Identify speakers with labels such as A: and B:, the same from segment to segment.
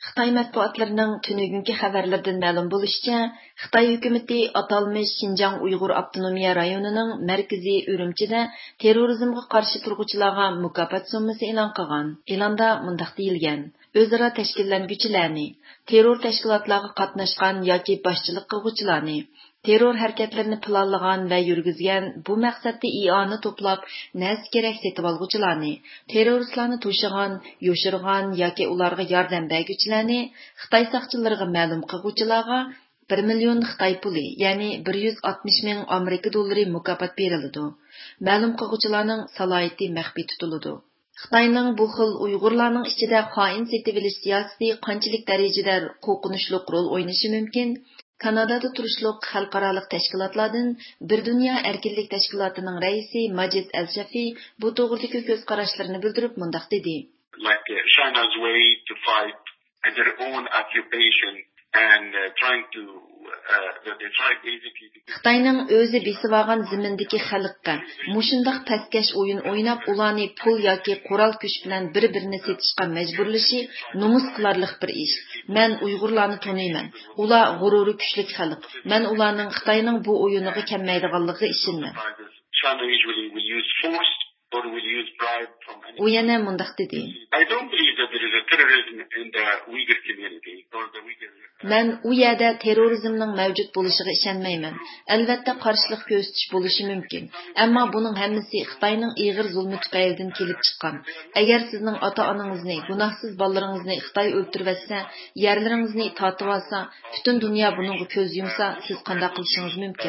A: Xitoy matbuotlarining tunugünki xabarlaridan ma'lum bo'lishicha, Xitoy hukumatı atalmış Xinjiang Uyg'ur avtonomiya rayonining markaziy Urumchida terrorizmga qarshi turg'uvchilarga mukofot summasi e'lon qilgan. E'londa mundaq deyilgan: o'zaro tashkillanuvchilarni, terror tashkilotlarga qatnashgan yoki boshchilik qilguvchilarni, terror harakatlarini planlagan va yurgizgan, bu maqsadda IO'ni to'plab, nas kerak setib olguvchilarni, terroristlarni to'shigan, yoshirgan yoki ularga yordam berguvchilarni, Xitoy soqchilariga ma'lum qilguvchilarga 1 million Xitoy puli, ya'ni 160 ming Amerika dollari mukofot beriladi. Ma'lum qilguvchilarning salohiyati maxfiy tutiladi. Xitoyning bu xil Uyg'urlarning ichida xoin setib olish siyosati qanchalik darajada qo'rqinchli rol o'ynashi mumkin? Kanadada turishliq xalqaro tashkilotlardan Bir dunyo erkinlik tashkilotining raisi Majid Al-Shafi bu to'g'ridagi ko'z qarashlarini bildirib mundaq dedi:
B: Like China's way to fight their own occupation and trying to they try basically
A: Xitoyning o'zi besib olgan zimindagi xalqqa mushundaq paskash o'yin o'ynab, ularni pul yoki qurol kuch bilan bir-birini setishga majburlashi nomus qilarlik bir ish. Men Uyg'urlarni taniyman. Ular g'ururi kuchli xalq. Men ularning Xitoyning bu o'yiniga kelmaydiganligiga ishonman.
B: China usually will use force or will use bribe from any.
A: U yana mundaq dedi:
B: I don't believe that there is a terrorism in the Uyghur community or the Uyghur.
A: Men u yerda terrorizmning mavjud bo'lishiga ishonmayman. Albatta qarshilik ko'rsatish bo'lishi mumkin. Ammo buning hammasi Xitoyning ig'ir zulmi tufaylidan kelib chiqqan. Agar sizning ota-onangizni, gunohsiz bolalaringizni Xitoy o'ltiribsa, yerlaringizni tortib olsa, butun dunyo buningga ko'z yumsa, siz qanday qilishingiz mumkin?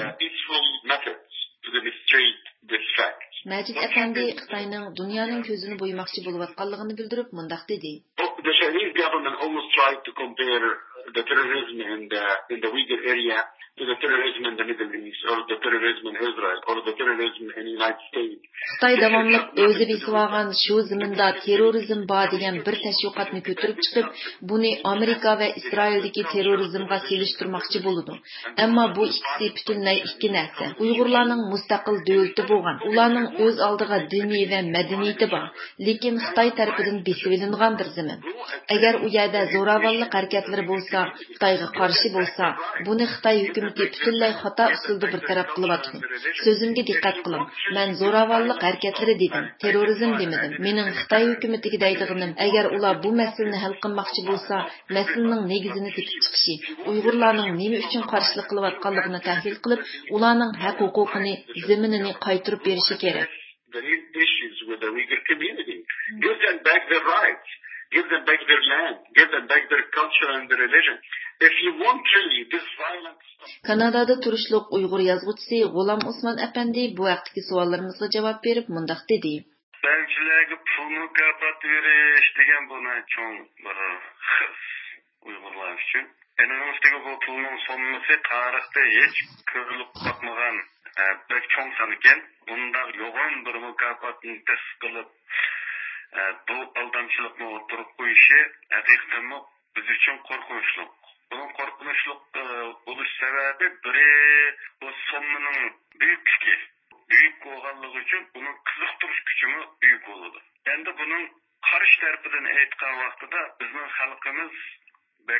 A: Majid Efendi Xitoyning dunyoning ko'zini bo'ymoqchi bo'layotganligini bildirib mundaq dedi:
B: The Chinese government almost tried to compare the terrorism in the Uyghur area to the terrorism in the Middle East or the terrorism in Israel or the terrorism in the United States.
A: Xitoy davomli o'zi besib olgan shu zaminda terrorizm bor degan bir tashviqotni ko'tarib chiqib, buni Amerika va Isroildagi terrorizmga selishtirmoqchi bo'ladi. Ammo bu ikkisi butunlay ikki narsa. Uyg'urlarning mustaqil davlati bo'lgan, ularning o'z oldiga diniy va madaniyati bor, lekin Xitoy tarafidan besib olingan bir zamin. Agar u yerda zo'ravonlik harakatlari bo'lsa, Xitoyga qarshi bo'lsa, buni Xitoy hukumatı butunlay xato usulda bir taraf qilyapti. So'zimga diqqat qiling. Men zo'ravonlik harakatlari dedim, terrorizm demadim. Mening Xitoy hukumatiga deydiganim, agar ular bu masalani hal qilmoqchi bo'lsa, masalaning negizini tepib chiqishi, Uyg'urlarning nima uchun qarshilik qilayotganligini tahlil qilib, ularning haq-huquqini, zaminini qaytarib berishi kerak.
B: The real issues with the Uyghur community. Give them back their rights. Give them back their land. Give them back their culture and their religion. If you want really this violence.
A: Kanadada turishliq Uyg'ur yozuvchisi G'ulom Usmon Efendi bu vaqtdagi savollarimizga javob berib mundaq dedi:
C: Belchilarga pul mukofot berish degan buni cho'ng bir his Uyg'urlar uchun. Endi bu pulning sommasi tarixda hech ko'rilib boqmagan bir cho'ng son ekan. Bunda yo'g'on bir mukofotni test qilib bu aldamchilikni o'tirib qo'yishi haqiqatan biz uchun qo'rqinchli. Bunun qo'rqinchli bo'lish sababi biri bu sommaning buyukligi. Büyük bo'lganligi uchun uning qiziqtirish kuchi büyük bo'ladi. Endi buning qarshi tarafidan aytgan vaqtida bizning xalqimiz bek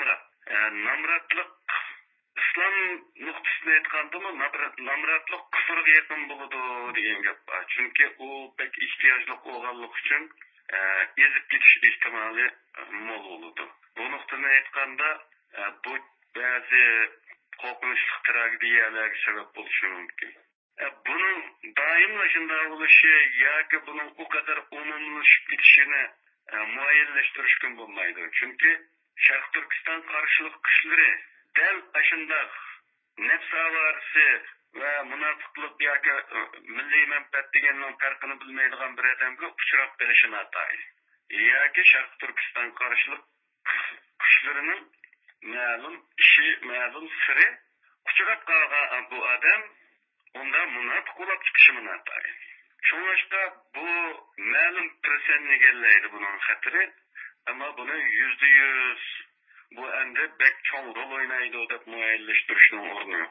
C: namratlik islom nuqtasida aytgandimi namratlik kufrga yaqin bo'ladi degan gap bor. Chunki u bek ehtiyojli bo'lganligi uchun ezib ketish ehtimoli mo'l bo'ladi. Bu nuqtani aytganda bu ba'zi qo'rqinchli tragediyalarga sabab bo'lishi mumkin. Bunun daimla shunday bo'lishi yoki buning u qadar umumlashib ketishini muayyanlashtirishga bo'lmaydi. Chunki Sharq Turkiston qarshilik kuchlari dal shunday nafs avarisi va munofiqlik yoki milliy manfaat deganning farqini bilmaydigan bir odamga uchrab qolishini atay. Yoki Sharq Turkiston qarshilik kuchlarining ma'lum ishi, ma'lum siri uchrab qolgan bu odam onda munofiq bo'lib chiqishi mumkin. Shuningdek bu ma'lum personni egallaydi buning xatiri, ammo buni %100 bu endi bek cho'ng rol o'ynaydi deb muayyanlashtirishning o'rni yo'q.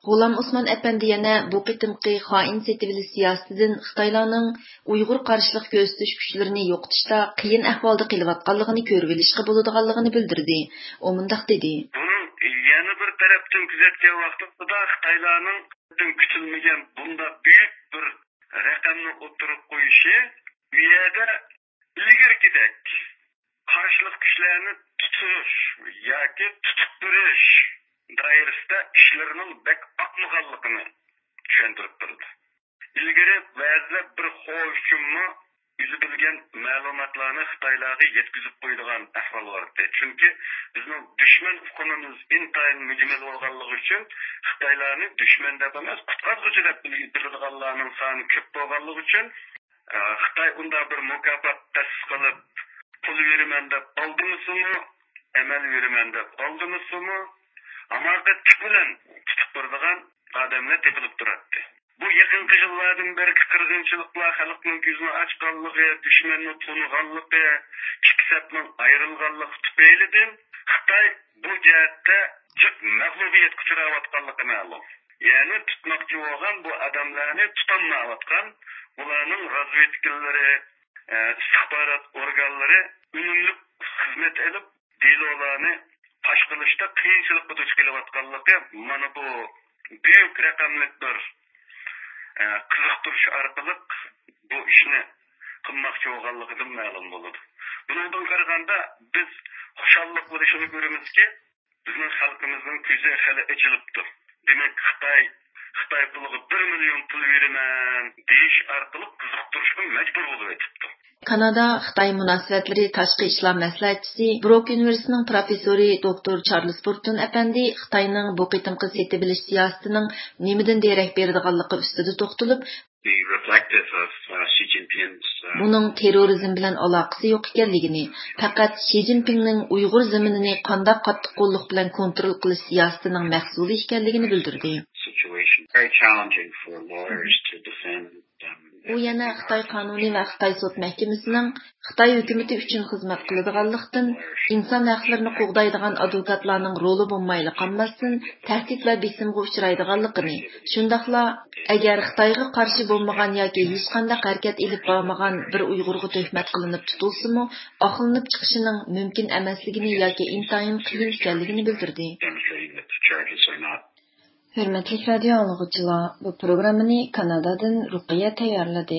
A: G'ulam Osman әпәнди yana bu qitimqi xoin setivili siyosatidan Xitoylarning Uyg'ur qarshilik ko'rsatish kuchlarini yo'qotishda qiyin ahvolda qilayotganligini ko'rib olishga bo'ladiganligini bildirdi. U mundaq dedi.
C: Yana bir tarafdan kuzatgan vaqtida Xitoylarning kutilmagan bunda büyük bir raqamni o'tirib qo'yishi bu yerda ilgarigidek qarshilik kuchlarini tutish yoki tutib turish doirasida ishlarning bek oqmaganligini tushuntirib turdi. Ilgari ba'zi bir xo'shimni yüzü bilgen ma'lumotlarni Xitoylarga yetkazib qo'yadigan ahvol bor edi. Chunki bizning dushman hukumimiz intayin mujmal bo'lganligi uchun Xitoylarni dushman deb emas, qutqaruvchi deb biladiganlarning soni ko'p bo'lganligi uchun Xitoy unda bir mukofot ta'sis qilib, pul beraman deb oldimizmi, amal beraman deb oldimizmi, hamoqat bilan tutib turadigan odamlar tepilib turadi. Bu yaqinqi yillardan beri qirg'inchiliklar xalqning ko'zini ochganligi, dushmanni to'niganligi, ikki ayrilganligi tufaylidan Xitoy bu jihatda mag'lubiyatga uchrayotganligi ma'lum. Ya'ni tutmoqchi bo'lgan bu odamlarni tutolmayotgan, ularning razvedkalari, istixborot organlari unumli xizmat olib, delolarni pash qilishda qiyinchilikqa duch kelayotganligi mana bu büyük raqamli bir qiziqtirish orqali bu ishni qilmoqchi bo'lganligidan ma'lum bo'ladi. Bundan qaraganda biz xushallik bo'lishini ko'ramizki, bizning xalqimizning ko'zi hali ochilibdi. Demak, Xitoy puliga 1 million pul beraman deyish orqali qiziqtirishga majbur bo'lib ketibdi.
A: Kanada Xitoy munosabatlari tashqi ishlar maslahatchisi Brook universitetining professori doktor Charles Burton әпәнди Xitoyning bu qitimqi setib bilish siyosatining nimadan derak beradiganligi ustida to'xtalib, buning terrorizm bilan aloqasi yo'q ekanligini, faqat Xi Jinpingning Uyg'ur zaminini qanday qattiq qo'lliq bilan kontrol qilish siyosatining mahsuli ekanligini bildirdi. U yana Xitoy qonuni va Xitoy sud mahkamasining Xitoy hukumati uchun xizmat qiladiganlikdan, inson haqlarini qo'g'daydigan advokatlarning roli bo'lmayli qolmasdan tahdid va besimga uchraydiganligini, shundaqla agar Xitoyga qarshi bo'lmagan yoki hech qanday harakat ilib bormagan bir Uyg'urga tuhmat qilinib tutilsa-mu, oqlanib chiqishining mumkin emasligini yoki intayin qiyin ekanligini bildirdi. Hürmetli radio anlıqçılar, bu programını Kanadadan Ruqiya tayarladı.